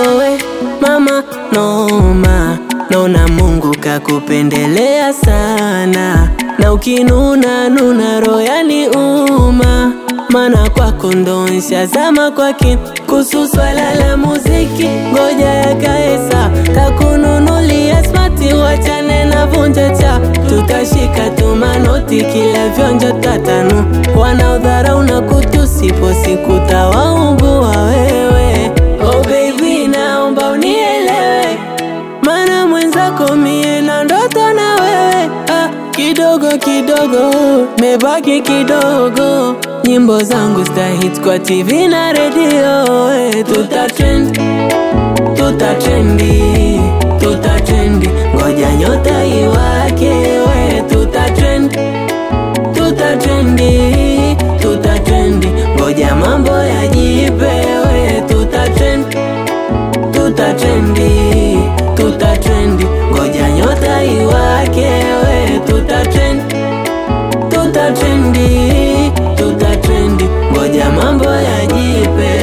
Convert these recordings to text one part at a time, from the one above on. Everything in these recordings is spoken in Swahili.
we mama noma, naona Mungu kakupendelea sana, na ukinuna nuna roho yaniuma, maana kwako ndo nshazama kwa kina. Kuhusu swala la muziki ngoja yakaesa, takununulia smati wachane na vunja cha, tutashika tumanoti kila vionjo tatanu, wanaudharau na kutusipo siku tawaumbua wewe. Oh baby naomba unielewe, maana mwenzako mie na ndoto na wewe. Kidogo kidogo mebaki kidogo, nyimbo zangu stahit kwa TV na radio. Tutatrend, tutatrendi, tutatrendi, ngoja nyota iwake. Tutatrend, tutatrendi, tutatrendi, ngoja mambo yajipe. Tutatrend, tutatrendi, tutatrendi, ngoja nyota iwake. Tutatrend, tutatrendi, tutatrendi, ngoja mambo yajipe.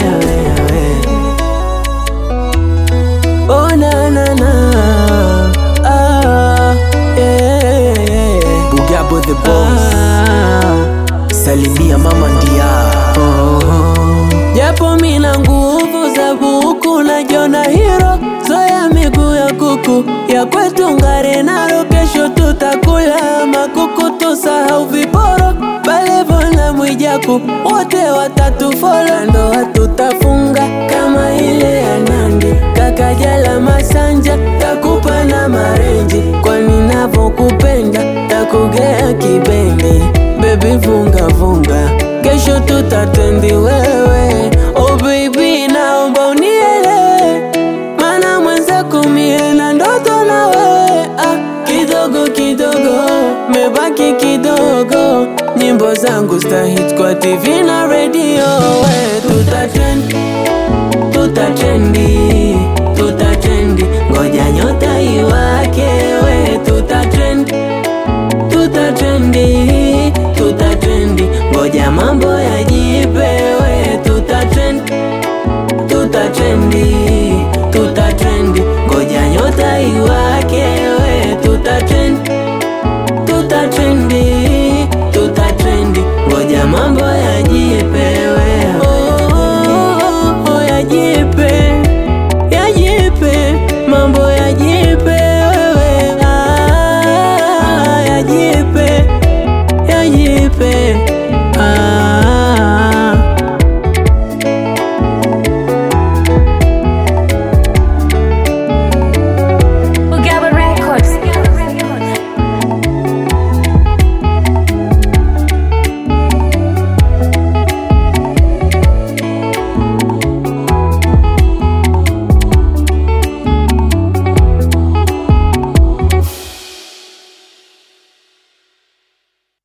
Oh na na na, yeah. Bugabo the boss, salimia mama ndia. Japo mina nguvu za buku na jona hero, zoya miguu ya kuku ya kwetu ngare naro. Kesho tutakula makuku, tusahau viporo, Balevo na Mwijaku wote watatufolo. Ndoa tutafunga kama ile ya Nandi, Kakajala Masanja takupa na marenji, kwani navokupenda takugea kibendi. Baby vunga vunga, kesho tutatrendi wewe. Oh baby naomba unielewe, maana mwenzako mie na ndoto na wewe. Kidogo kidogo mebaki kidogo, nyimbo zangu stahit kwa TV na radio. Tutatrend, tutatrendi,